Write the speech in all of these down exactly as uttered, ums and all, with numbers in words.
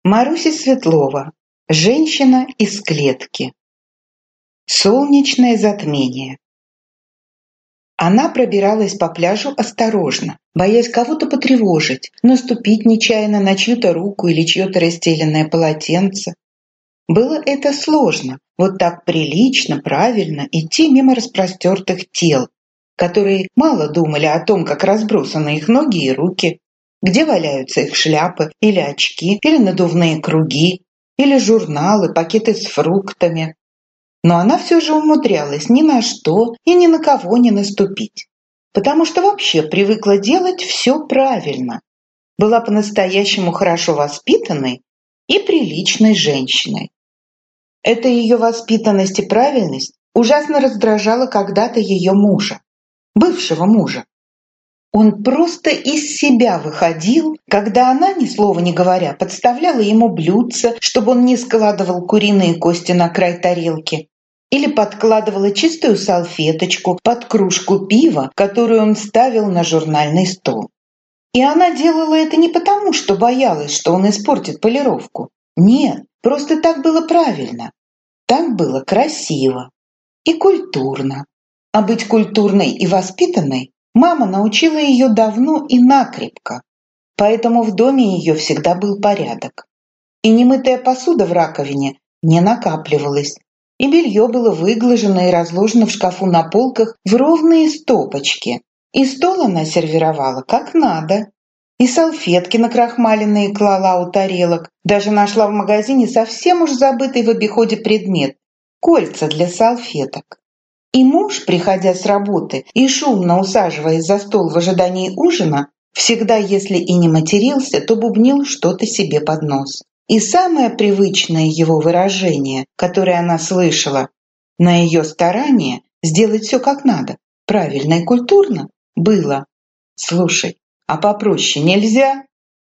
Маруся Светлова. Женщина из клетки. Солнечное затмение. Она пробиралась по пляжу осторожно, боясь кого-то потревожить, наступить нечаянно на чью-то руку или чье-то расстеленное полотенце. Было это сложно, вот так прилично, правильно идти мимо распростертых тел, которые мало думали о том, как разбросаны их ноги и руки, где валяются их шляпы или очки, или надувные круги, или журналы, пакеты с фруктами. Но она все же умудрялась ни на что и ни на кого не наступить, потому что вообще привыкла делать все правильно, была по-настоящему хорошо воспитанной и приличной женщиной. Эта ее воспитанность и правильность ужасно раздражала когда-то ее мужа, бывшего мужа. Он просто из себя выходил, когда она, ни слова не говоря, подставляла ему блюдце, чтобы он не складывал куриные кости на край тарелки, или подкладывала чистую салфеточку под кружку пива, которую он ставил на журнальный стол. И она делала это не потому, что боялась, что он испортит полировку. Нет, просто так было правильно. Так было красиво и культурно. А быть культурной и воспитанной мама научила ее давно и накрепко, поэтому в доме ее всегда был порядок. И немытая посуда в раковине не накапливалась, и белье было выглажено и разложено в шкафу на полках в ровные стопочки, и стол она сервировала как надо, и салфетки накрахмаленные клала у тарелок, даже нашла в магазине совсем уж забытый в обиходе предмет – кольца для салфеток. И муж, приходя с работы и шумно усаживаясь за стол в ожидании ужина, всегда, если и не матерился, то бубнил что-то себе под нос. И самое привычное его выражение, которое она слышала на ее старание сделать все как надо, правильно и культурно, было: «Слушай, а попроще нельзя?»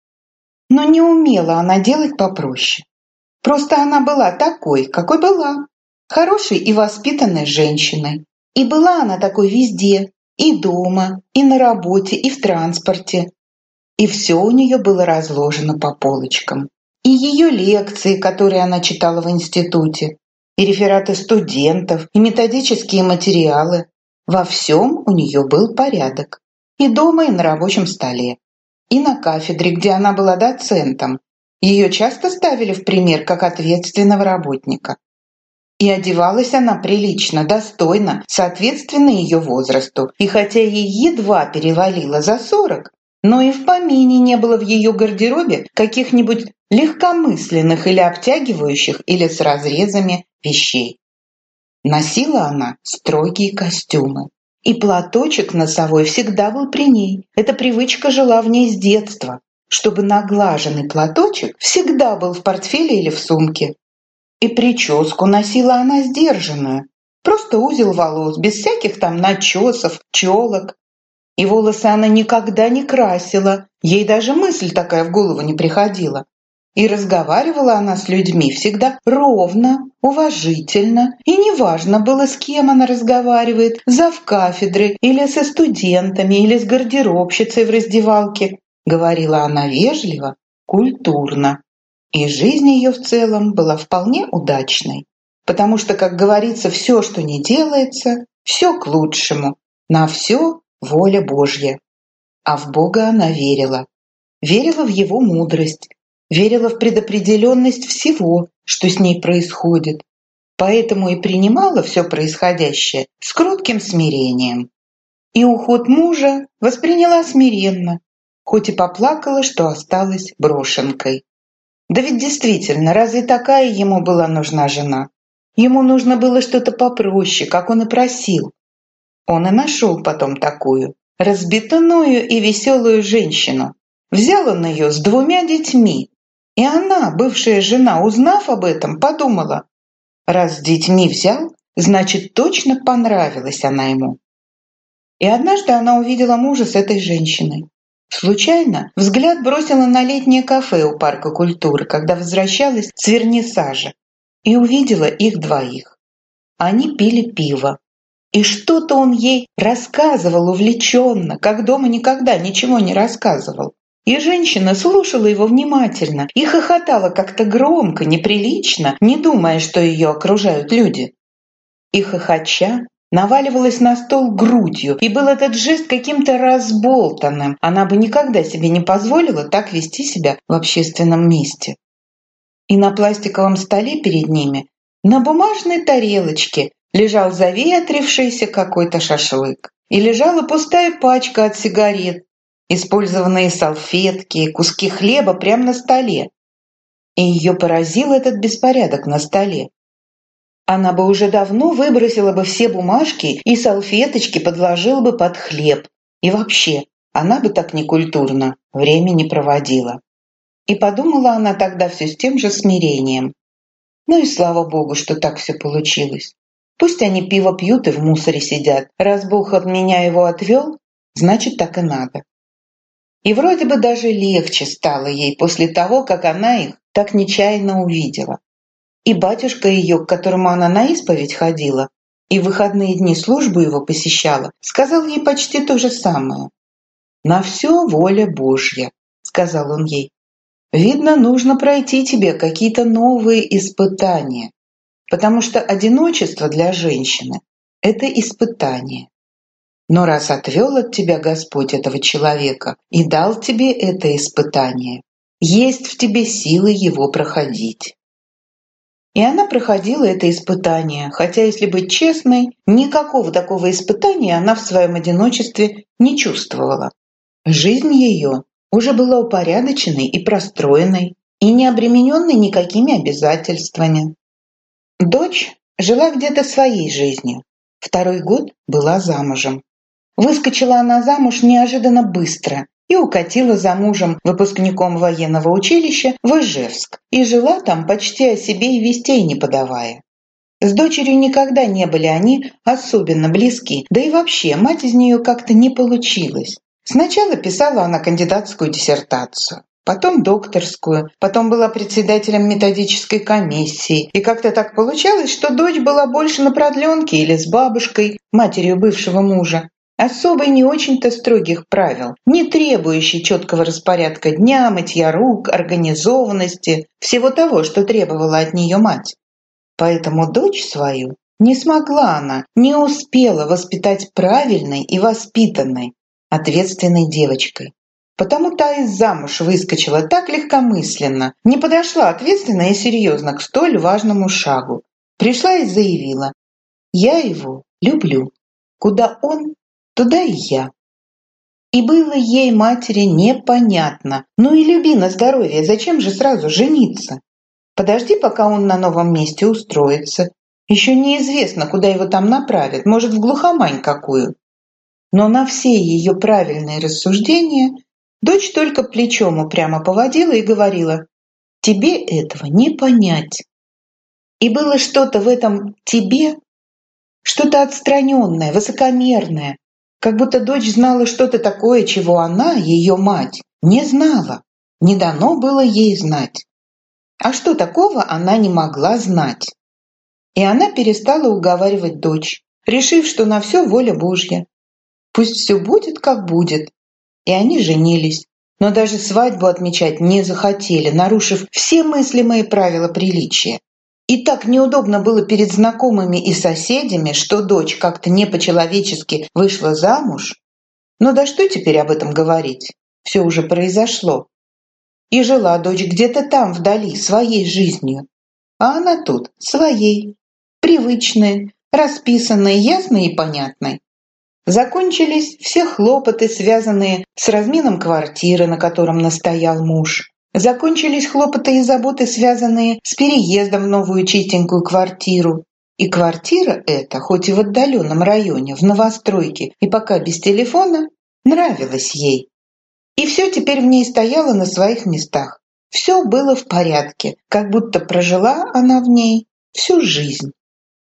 Но не умела она делать попроще. Просто она была такой, какой была. Хорошей и воспитанной женщиной. И была она такой везде, и дома, и на работе, и в транспорте. И все у нее было разложено по полочкам. И ее лекции, которые она читала в институте, и рефераты студентов, и методические материалы. Во всем у нее был порядок. И дома, и на рабочем столе. И на кафедре, где она была доцентом. Ее часто ставили в пример как ответственного работника. И одевалась она прилично, достойно, соответственно ее возрасту. И хотя ей едва перевалило за сорок, но и в помине не было в ее гардеробе каких-нибудь легкомысленных или обтягивающих, или с разрезами вещей. Носила она строгие костюмы. И платочек носовой всегда был при ней. Эта привычка жила в ней с детства, чтобы наглаженный платочек всегда был в портфеле или в сумке. И прическу носила она сдержанную, просто узел волос, без всяких там начесов, челок. И волосы она никогда не красила, ей даже мысль такая в голову не приходила. И разговаривала она с людьми всегда ровно, уважительно, и неважно было, с кем она разговаривает, завкафедры или со студентами, или с гардеробщицей в раздевалке. Говорила она вежливо, культурно. И жизнь ее в целом была вполне удачной, потому что, как говорится, все, что не делается, все к лучшему, на все воля Божья. А в Бога она верила, верила в Его мудрость, верила в предопределенность всего, что с ней происходит, поэтому и принимала все происходящее с кротким смирением. И уход мужа восприняла смиренно, хоть и поплакала, что осталась брошенкой. Да ведь действительно, разве такая ему была нужна жена? Ему нужно было что-то попроще, как он и просил. Он и нашел потом такую, разбитную и веселую женщину. Взял он ее с двумя детьми. И она, бывшая жена, узнав об этом, подумала: раз с детьми взял, значит, точно понравилась она ему. И однажды она увидела мужа с этой женщиной. Случайно взгляд бросила на летнее кафе у парка культуры, когда возвращалась с вернисажа, и увидела их двоих. Они пили пиво. И что-то он ей рассказывал увлеченно, как дома никогда ничего не рассказывал. И женщина слушала его внимательно и хохотала как-то громко, неприлично, не думая, что ее окружают люди. И хохоча наваливалась на стол грудью, и был этот жест каким-то разболтанным. Она бы никогда себе не позволила так вести себя в общественном месте. И на пластиковом столе перед ними, на бумажной тарелочке, лежал заветрившийся какой-то шашлык. И лежала пустая пачка от сигарет, использованные салфетки, куски хлеба прямо на столе. И ее поразил этот беспорядок на столе. Она бы уже давно выбросила бы все бумажки и салфеточки подложила бы под хлеб. И вообще, она бы так некультурно время не проводила. И подумала она тогда все с тем же смирением. Ну и слава богу, что так все получилось. Пусть они пиво пьют и в мусоре сидят. Раз Бог от меня его отвел, значит, так и надо. И вроде бы даже легче стало ей после того, как она их так нечаянно увидела. И батюшка ее, к которому она на исповедь ходила, и в выходные дни службу его посещала, сказал ей почти то же самое. «На все воля Божья», — сказал он ей. «Видно, нужно пройти тебе какие-то новые испытания, потому что одиночество для женщины — это испытание. Но раз отвел от тебя Господь этого человека и дал тебе это испытание, есть в тебе силы его проходить». И она проходила это испытание, хотя, если быть честной, никакого такого испытания она в своем одиночестве не чувствовала. Жизнь ее уже была упорядоченной и простроенной, и не обремененной никакими обязательствами. Дочь жила где-то своей жизнью, второй год была замужем. Выскочила она замуж неожиданно быстро и укатила за мужем, выпускником военного училища, в Ижевск, и жила там почти о себе и вестей не подавая. С дочерью никогда не были они особенно близки, да и вообще мать из нее как-то не получилась. Сначала писала она кандидатскую диссертацию, потом докторскую, потом была председателем методической комиссии, и как-то так получалось, что дочь была больше на продленке или с бабушкой, матерью бывшего мужа. Особой не очень-то строгих правил, не требующей четкого распорядка дня, мытья рук, организованности, всего того, что требовала от нее мать. Поэтому дочь свою не смогла она, не успела воспитать правильной и воспитанной, ответственной девочкой. Потому та и замуж выскочила так легкомысленно, не подошла ответственно и серьезно к столь важному шагу. Пришла и заявила: «Я его люблю. Куда он, туда и я». И было ей, матери, непонятно. Ну и люби на здоровье, зачем же сразу жениться? Подожди, пока он на новом месте устроится. Еще неизвестно, куда его там направят, может, в глухомань какую. Но на все ее правильные рассуждения дочь только плечом упрямо поводила и говорила: «Тебе этого не понять». И было что-то в этом «тебе», что-то отстраненное, высокомерное, как будто дочь знала что-то такое, чего она, ее мать, не знала, не дано было ей знать. А что такого она не могла знать? И она перестала уговаривать дочь, решив, что на все воля Божья. Пусть все будет, как будет. И они женились, но даже свадьбу отмечать не захотели, нарушив все мыслимые правила приличия. И так неудобно было перед знакомыми и соседями, что дочь как-то не по-человечески вышла замуж. Но да что теперь об этом говорить? Все уже произошло. И жила дочь где-то там вдали, своей жизнью. А она тут, своей, привычной, расписанной, ясной и понятной. Закончились все хлопоты, связанные с разменом квартиры, на котором настоял муж. Закончились хлопоты и заботы, связанные с переездом в новую чистенькую квартиру. И квартира эта, хоть и в отдаленном районе, в новостройке и пока без телефона, нравилась ей. И все теперь в ней стояло на своих местах. Все было в порядке, как будто прожила она в ней всю жизнь.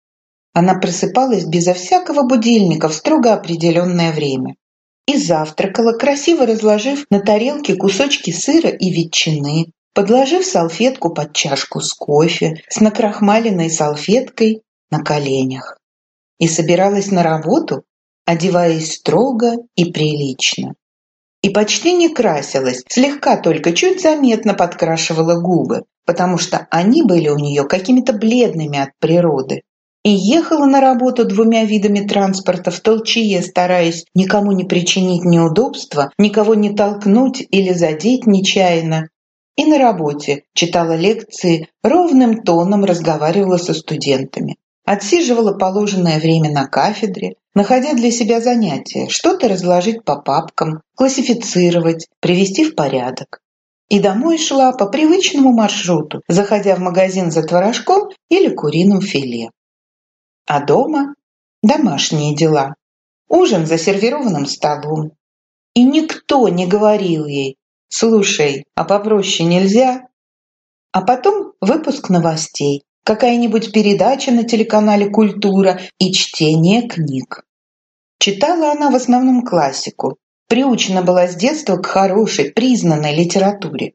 Она просыпалась безо всякого будильника в строго определенное время. И завтракала, красиво разложив на тарелке кусочки сыра и ветчины, подложив салфетку под чашку с кофе, с накрахмаленной салфеткой на коленях. И собиралась на работу, одеваясь строго и прилично. и почти не красилась, слегка только чуть заметно подкрашивала губы, потому что они были у нее какими-то бледными от природы. И ехала на работу двумя видами транспорта в толчее, стараясь никому не причинить неудобства, никого не толкнуть или задеть нечаянно. И на работе читала лекции, ровным тоном разговаривала со студентами. Отсиживала положенное время на кафедре, находя для себя занятия, что-то разложить по папкам, классифицировать, привести в порядок. И домой шла по привычному маршруту, заходя в магазин за творожком или куриным филе. А дома домашние дела, ужин за сервированным столом. И никто не говорил ей: «Слушай, а попроще нельзя?» А потом выпуск новостей, какая-нибудь передача на телеканале «Культура» и чтение книг. Читала она в основном классику, приучена была с детства к хорошей, признанной литературе.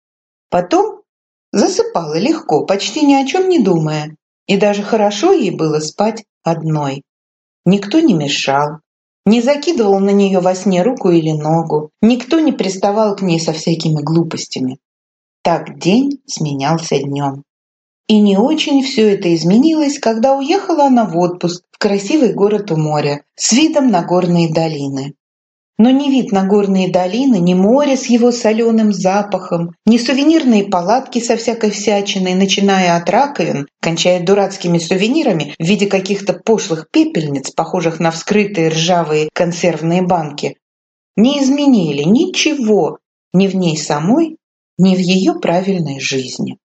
Потом засыпала легко, почти ни о чем не думая, и даже хорошо ей было спать одной. Никто не мешал, не закидывал на нее во сне руку или ногу, никто не приставал к ней со всякими глупостями. Так день сменялся днем. И не очень все это изменилось, когда уехала она в отпуск в красивый город у моря с видом на горные долины. Но ни вид на горные долины, ни море с его соленым запахом, ни сувенирные палатки со всякой всячиной, начиная от раковин, кончая дурацкими сувенирами в виде каких-то пошлых пепельниц, похожих на вскрытые ржавые консервные банки, не изменили ничего ни в ней самой, ни в ее правильной жизни.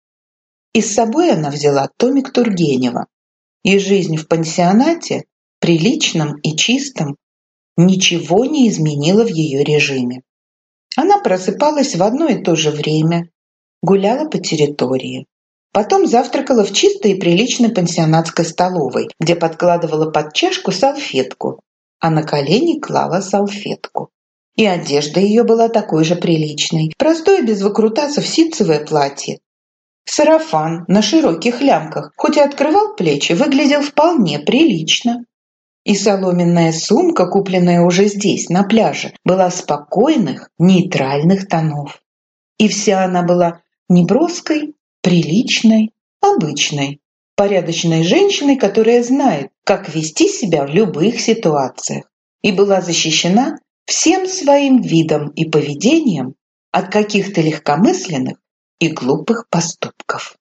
И с собой она взяла томик Тургенева, и жизнь в пансионате, приличном и чистом, ничего не изменила в ее режиме. Она просыпалась в одно и то же время, гуляла по территории. Потом завтракала в чистой и приличной пансионатской столовой, где подкладывала под чашку салфетку, а на колени клала салфетку. И одежда ее была такой же приличной, простое без выкрутасов ситцевое платье. Сарафан на широких лямках, хоть и открывал плечи, выглядел вполне прилично. И соломенная сумка, купленная уже здесь, на пляже, была спокойных, нейтральных тонов. И вся она была неброской, приличной, обычной, порядочной женщиной, которая знает, как вести себя в любых ситуациях, и была защищена всем своим видом и поведением от каких-то легкомысленных и глупых поступков.